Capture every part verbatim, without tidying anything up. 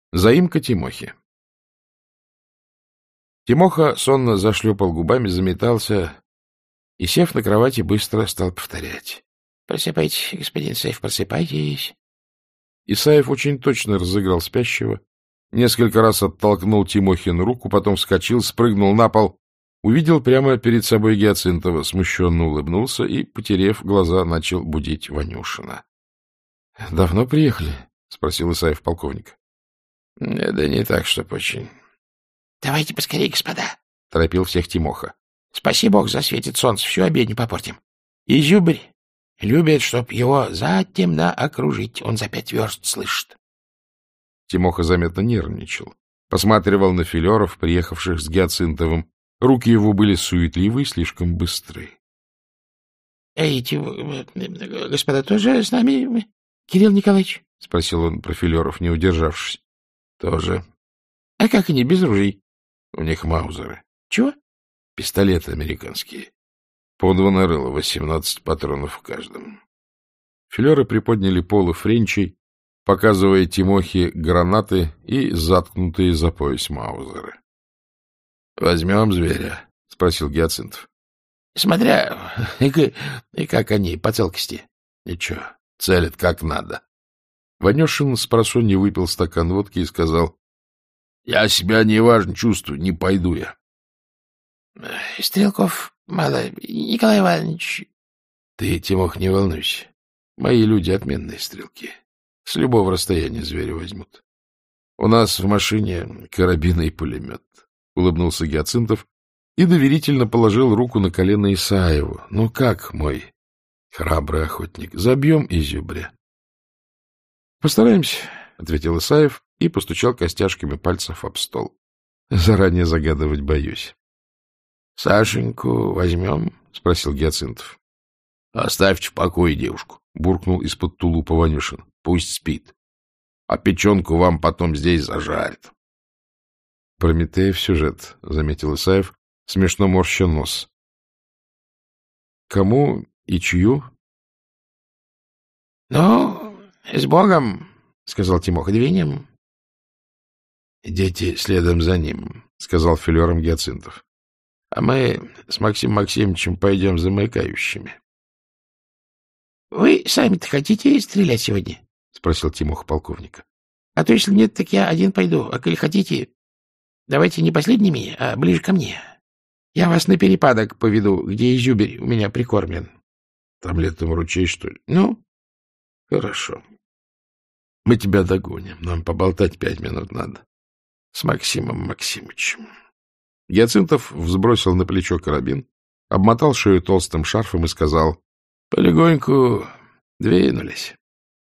Заимка Тимохи. Тимоха сонно зашлепал губами, заметался и, сев на кровати, быстро стал повторять: — Просыпайтесь, господин Исаев, просыпайтесь. Исаев очень точно разыграл спящего, несколько раз оттолкнул Тимохину руку, потом вскочил, спрыгнул на пол, увидел прямо перед собой Гиацинтова, смущенно улыбнулся и, потерев глаза, начал будить Ванюшина. — Давно приехали? — спросил Исаев полковника. — Да не так, чтоб очень. — Давайте поскорее, господа, — торопил всех Тимоха. — Спаси Бог, засветит солнце, всю обедню попортим. И зюбрь любит, чтоб его затемно окружить, он за пять верст слышит. Тимоха заметно нервничал, посматривал на филеров, приехавших с Гиацинтовым. Руки его были суетливы и слишком быстры. — Эти господа тоже с нами, Кирилл Николаевич? — спросил он про филеров, не удержавшись. — Тоже. — А как они, без ружей? — У них маузеры. — Чего? — Пистолеты американские. По два нарыла, восемнадцать патронов в каждом. Филеры приподняли полы френчей, показывая Тимохе гранаты и заткнутые за пояс маузеры. — Возьмем зверя? — спросил Гиацинтов. — Смотря, и, и как они по целкости. — Ничего, целят как надо. Ванюшин спросонья выпил стакан водки и сказал: — Я себя неважно чувствую, не пойду я. — Стрелков мало, Николай Иванович. — Ты, Тимох, не волнуйся. Мои люди отменные стрелки. С любого расстояния зверя возьмут. У нас в машине карабин и пулемет. — улыбнулся Гиацинтов и доверительно положил руку на колено Исаеву. — Ну как, мой храбрый охотник, забьем изюбря? — Постараемся, — ответил Исаев и постучал костяшками пальцев об стол. — Заранее загадывать боюсь. — Сашеньку возьмем? — спросил Гиацинтов. — Оставьте в покое девушку, — буркнул из-под тулупа Ванюшин. — Пусть спит. А печенку вам потом здесь зажарят. — Прометеев сюжет, — заметил Исаев, смешно морща нос. — Кому и чью? — Ну, с Богом, — сказал Тимоха, — двинем. — Идите следом за ним, — сказал филером Гиацинтов. — А мы с Максимом Максимовичем пойдем замыкающими. — Вы сами-то хотите стрелять сегодня? — спросил Тимоха полковника. — А то, если нет, так я один пойду. А коли хотите, давайте не последними, а ближе ко мне. Я вас на перепадок поведу, где изюберь у меня прикормлен. — Там летом ручей, что ли? — Ну, хорошо. Мы тебя догоним. Нам поболтать пять минут надо. С Максимом Максимовичем. Гиацинтов взбросил на плечо карабин, обмотал шею толстым шарфом и сказал: — Полегоньку двинулись.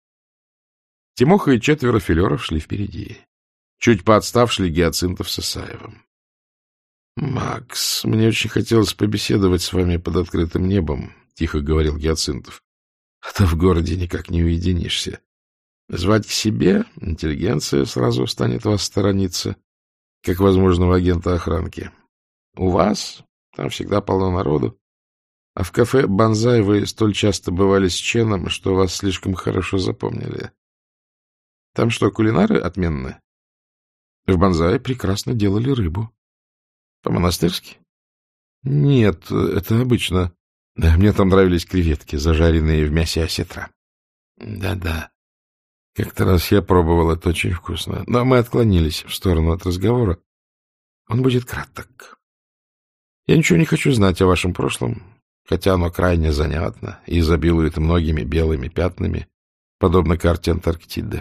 Тимоха и четверо филеров шли впереди. Чуть поотстав шли Гиацинтов с Исаевым. — Макс, мне очень хотелось побеседовать с вами под открытым небом, — тихо говорил Гиацинтов. — А то в городе никак не уединишься. Звать к себе, интеллигенция сразу станет вас сторониться, как возможного агента охранки. У вас там всегда полно народу, а в кафе «Бонзай» вы столь часто бывали с Ченом, что вас слишком хорошо запомнили. Там что, кулинары отменные? В «Бонзай» прекрасно делали рыбу. По-монастырски? Нет, это обычно. Мне там нравились креветки, зажаренные в мясе осетра. Да-да. Как-то раз я пробовал, это очень вкусно. Но мы отклонились в сторону от разговора. Он будет краток. Я ничего не хочу знать о вашем прошлом, хотя оно крайне занятно и изобилует многими белыми пятнами, подобно карте Антарктиды.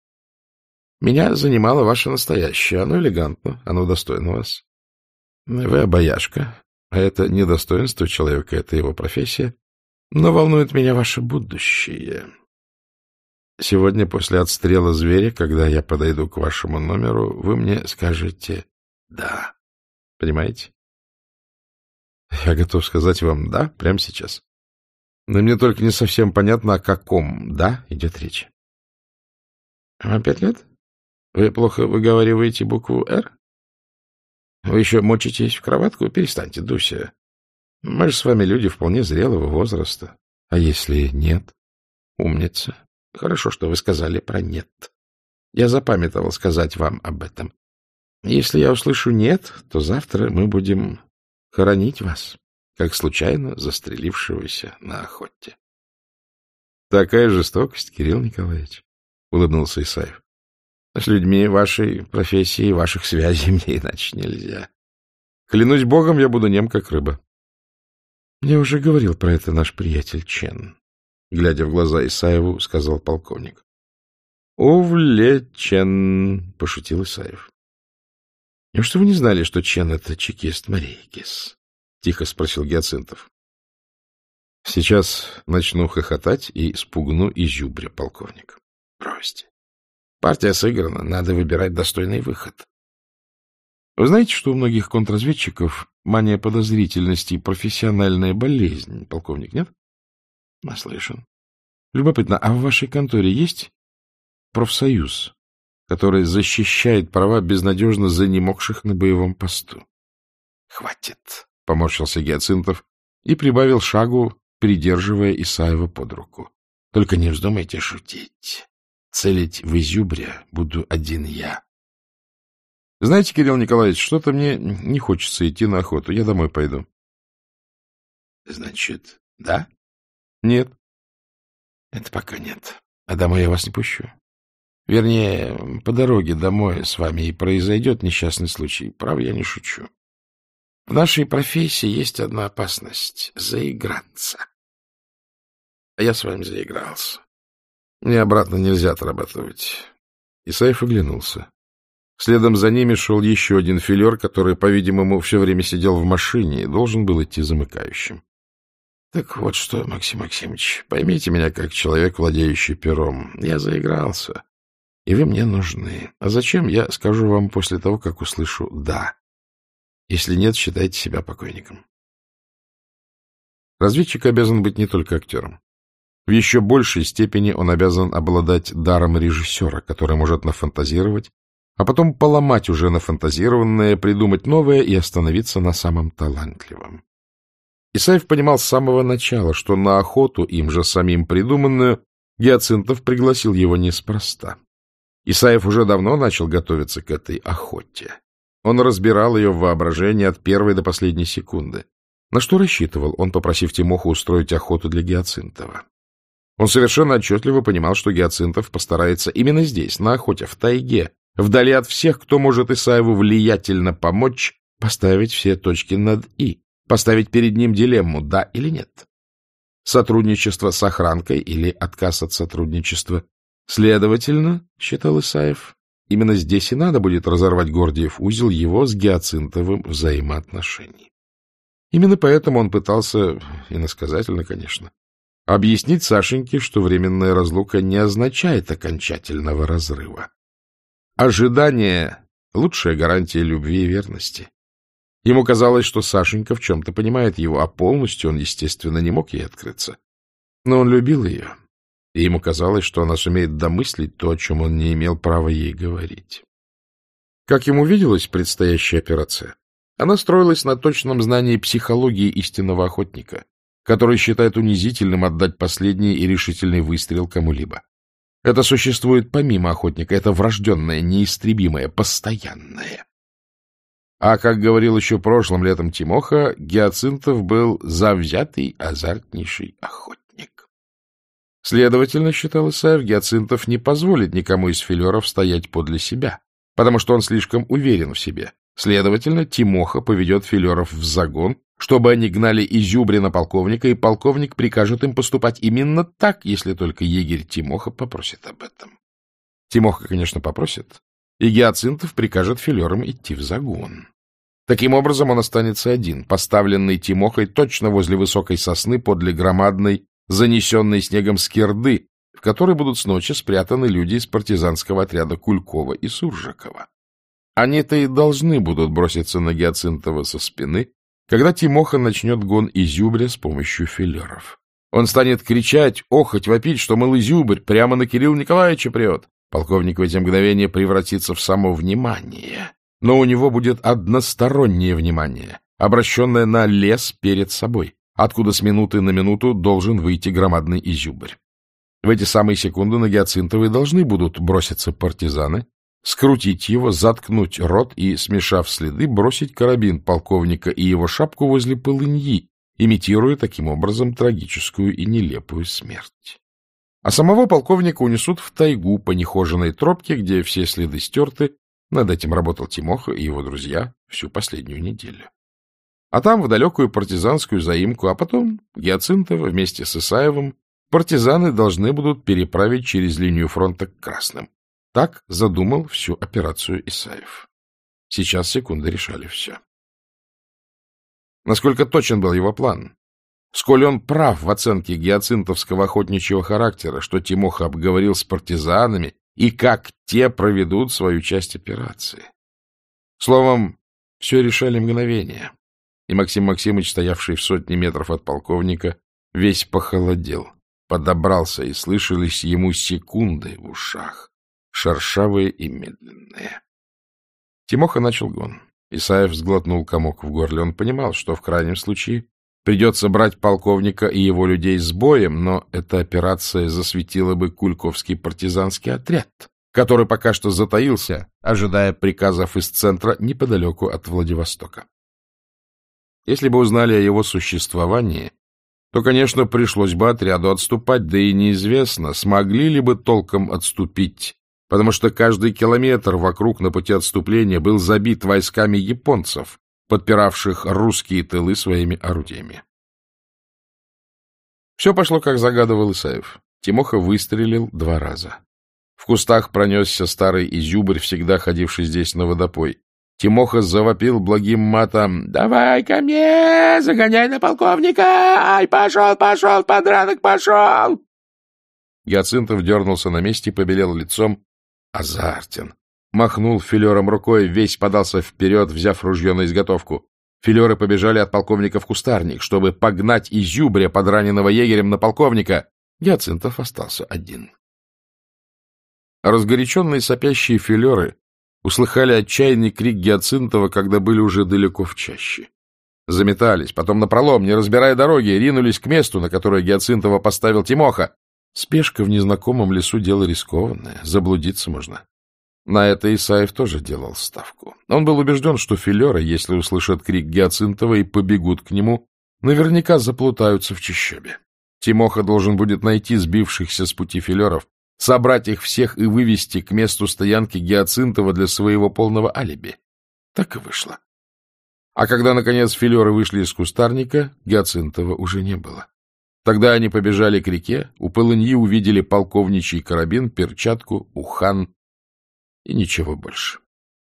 Меня занимало ваше настоящее. Оно элегантно, оно достойно вас. Вы обаяшка, а это не достоинство человека, это его профессия. Но волнует меня ваше будущее. Сегодня после отстрела зверя, когда я подойду к вашему номеру, вы мне скажете «да». Понимаете? Я готов сказать вам «да» прямо сейчас. Но мне только не совсем понятно, о каком «да» идет речь. Вам пять лет? Вы плохо выговариваете букву «р»? Вы еще мочитесь в кроватку? Перестаньте, Дуся. Мы же с вами люди вполне зрелого возраста. А если нет? Умница. Хорошо, что вы сказали про «нет». Я запамятовал сказать вам об этом. Если я услышу «нет», то завтра мы будем хоронить вас, как случайно застрелившегося на охоте. — Такая жестокость, Кирилл Николаевич, — улыбнулся Исаев. — С людьми вашей профессии и ваших связей мне иначе нельзя. Клянусь богом, я буду нем, как рыба. — Я уже говорил про это наш приятель Чен, — глядя в глаза Исаеву, сказал полковник. — Увлечен, — пошутил Исаев. — Неужто вы не знали, что Чен — это чекист Марейкис? — тихо спросил Гиацинтов. — Сейчас начну хохотать и спугну изюбря, полковник. — Бросьте. Партия сыграна, надо выбирать достойный выход. Вы знаете, что у многих контрразведчиков мания подозрительности и профессиональная болезнь, полковник, нет? — Наслышан. Любопытно, а в вашей конторе есть профсоюз, который защищает права безнадежно занемогших на боевом посту? — Хватит, — поморщился Гиацинтов и прибавил шагу, придерживая Исаева под руку. — Только не вздумайте шутить. Целить в изюбря буду один я. — Знаете, Кирилл Николаевич, что-то мне не хочется идти на охоту. Я домой пойду. — Значит, да? — Нет. — Это пока нет. А домой я вас не пущу. Вернее, по дороге домой с вами и произойдет несчастный случай. Право, я не шучу. В нашей профессии есть одна опасность — заиграться. А я с вами заигрался. Мне обратно нельзя отрабатывать. Исаев оглянулся. Следом за ними шел еще один филер, который, по-видимому, все время сидел в машине и должен был идти замыкающим. — Так вот что, Максим Максимович, поймите меня как человек, владеющий пером. Я заигрался, и вы мне нужны. А зачем, я скажу вам после того, как услышу «да». Если нет, считайте себя покойником. Разведчик обязан быть не только актером. В еще большей степени он обязан обладать даром режиссера, который может нафантазировать, а потом поломать уже нафантазированное, придумать новое и остановиться на самом талантливом. Исаев понимал с самого начала, что на охоту, им же самим придуманную, Гиацинтов пригласил его неспроста. Исаев уже давно начал готовиться к этой охоте. Он разбирал ее в воображении от первой до последней секунды. На что рассчитывал он, попросив Тимоху устроить охоту для Гиацинтова? Он совершенно отчетливо понимал, что Гиацинтов постарается именно здесь, на охоте, в тайге, вдали от всех, кто может Исаеву влиятельно помочь, поставить все точки над «и», поставить перед ним дилемму «да» или «нет». Сотрудничество с охранкой или отказ от сотрудничества. Следовательно, считал Исаев, именно здесь и надо будет разорвать Гордиев узел его с Гиацинтовым взаимоотношений. Именно поэтому он пытался, иносказательно, конечно, объяснить Сашеньке, что временная разлука не означает окончательного разрыва. Ожидание — лучшая гарантия любви и верности. Ему казалось, что Сашенька в чем-то понимает его, а полностью он, естественно, не мог ей открыться. Но он любил ее, и ему казалось, что она сумеет домыслить то, о чем он не имел права ей говорить. Как ему виделась предстоящая операция? Она строилась на точном знании психологии истинного охотника, который считает унизительным отдать последний и решительный выстрел кому-либо. Это существует помимо охотника, это врожденное, неистребимое, постоянное. А, как говорил еще прошлым летом Тимоха, Гиацинтов был завзятый, азартнейший охотник. Следовательно, считал Исаев, Гиацинтов не позволит никому из филеров стоять подле себя, потому что он слишком уверен в себе. Следовательно, Тимоха поведет филеров в загон, чтобы они гнали изюбря полковника, и полковник прикажет им поступать именно так, если только егерь Тимоха попросит об этом. Тимоха, конечно, попросит, и Гиацинтов прикажет филерам идти в загон. Таким образом, он останется один, поставленный Тимохой точно возле высокой сосны подле громадной, занесенной снегом скирды, в которой будут с ночи спрятаны люди из партизанского отряда Кулькова и Суржикова. Они-то и должны будут броситься на Гиацинтова со спины, когда Тимоха начнет гон изюбря с помощью филеров. Он станет кричать, охать, вопить, что, мол, изюбрь прямо на Кирилла Николаевича прет. Полковник в эти мгновения превратится в само внимание, но у него будет одностороннее внимание, обращенное на лес перед собой, откуда с минуты на минуту должен выйти громадный изюбрь. В эти самые секунды на Гиацинтова и должны будут броситься партизаны, скрутить его, заткнуть рот и, смешав следы, бросить карабин полковника и его шапку возле полыньи, имитируя таким образом трагическую и нелепую смерть. А самого полковника унесут в тайгу по нехоженной тропке, где все следы стерты. Над этим работал Тимоха и его друзья всю последнюю неделю. А там в далекую партизанскую заимку, а потом Гиацинтова вместе с Исаевым партизаны должны будут переправить через линию фронта к Красным. Так задумал всю операцию Исаев. Сейчас секунды решали все. Насколько точен был его план? Сколь он прав в оценке гиацинтовского охотничьего характера, что Тимоха обговорил с партизанами, и как те проведут свою часть операции. Словом, все решали мгновения. И Максим Максимыч, стоявший в сотне метров от полковника, весь похолодел, подобрался, и слышались ему секунды в ушах, шершавые и медленные. Тимоха начал гон. Исаев сглотнул комок в горле. Он понимал, что в крайнем случае придется брать полковника и его людей с боем, но эта операция засветила бы Кульковский партизанский отряд, который пока что затаился, ожидая приказов из центра неподалеку от Владивостока. Если бы узнали о его существовании, то, конечно, пришлось бы отряду отступать, да и неизвестно, смогли ли бы толком отступить, потому что каждый километр вокруг на пути отступления был забит войсками японцев, подпиравших русские тылы своими орудиями. Все пошло, как загадывал Исаев. Тимоха выстрелил два раза. В кустах пронесся старый изюбрь, всегда ходивший здесь на водопой. Тимоха завопил благим матом: «Давай ко мне! Загоняй на полковника! Ай, пошел, пошел, подранок, пошел!» Гиацинтов дернулся на месте, побелел лицом. Азартен. Махнул филером рукой, весь подался вперед, взяв ружье на изготовку. Филеры побежали от полковника в кустарник, чтобы погнать изюбря, подраненного егерем, на полковника. Гиацинтов остался один. Разгоряченные сопящие филеры услыхали отчаянный крик Гиацинтова, когда были уже далеко в чаще. Заметались, потом напролом, не разбирая дороги, ринулись к месту, на которое Гиацинтова поставил Тимоха. Спешка в незнакомом лесу — дело рискованное, заблудиться можно. На это Исаев тоже делал ставку. Он был убежден, что филеры, если услышат крик Гиацинтова и побегут к нему, наверняка заплутаются в чащобе. Тимоха должен будет найти сбившихся с пути филеров, собрать их всех и вывести к месту стоянки Гиацинтова для своего полного алиби. Так и вышло. А когда, наконец, филеры вышли из кустарника, Гиацинтова уже не было. Тогда они побежали к реке, у полыньи увидели полковничий карабин, перчатку, ухан и ничего больше.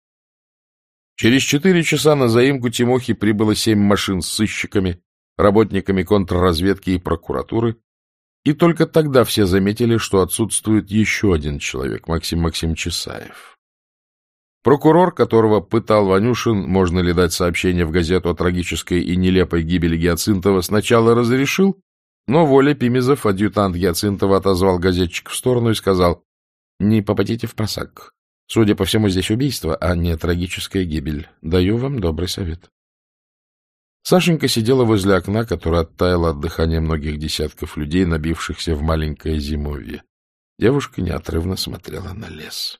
Через четыре часа на заимку Тимохи прибыло семь машин с сыщиками, работниками контрразведки и прокуратуры, и только тогда все заметили, что отсутствует еще один человек, Максим Максимович Исаев. Прокурор, которого пытал Ванюшин, можно ли дать сообщение в газету о трагической и нелепой гибели Гиацинтова, сначала разрешил, но Воля Пимезов, адъютант Гиацинтова, отозвал газетчика в сторону и сказал: «Не попадите в просак. Судя по всему, здесь убийство, а не трагическая гибель. Даю вам добрый совет». Сашенька сидела возле окна, которое оттаяло от дыхания многих десятков людей, набившихся в маленькое зимовье. Девушка неотрывно смотрела на лес.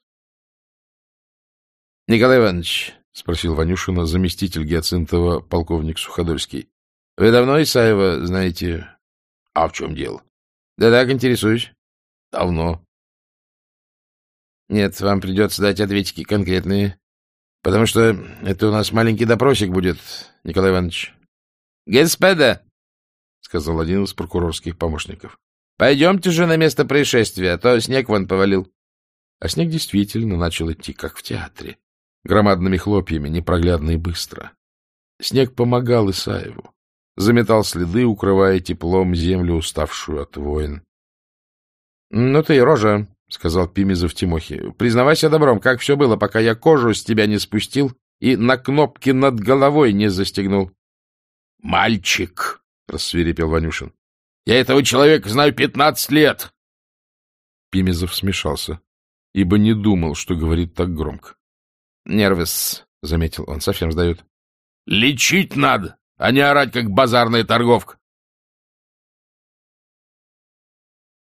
— Николай Иванович, — спросил Ванюшина, заместитель Гиацинтова, полковник Суходольский, — вы давно Исаева знаете? — А в чем дело? — Да так, интересуюсь. — Давно. — Нет, вам придется дать ответики конкретные, потому что это у нас маленький допросик будет, Николай Иванович. — Господа, — сказал один из прокурорских помощников, — пойдемте же на место происшествия, а то снег вон повалил. А снег действительно начал идти, как в театре, громадными хлопьями, непроглядно и быстро. Снег помогал Исаеву, заметал следы, укрывая теплом землю, уставшую от войн. — Ну ты и рожа, — сказал Пимезов Тимохе. — Признавайся добром, как все было, пока я кожу с тебя не спустил и на кнопки над головой не застегнул. — Мальчик, — рассвирепел Ванюшин, — я этого человека знаю пятнадцать лет. Пимезов смешался, ибо не думал, что говорит так громко. — Нервы-с, — заметил он, — совсем сдают. — Лечить надо, а не орать, как базарная торговка.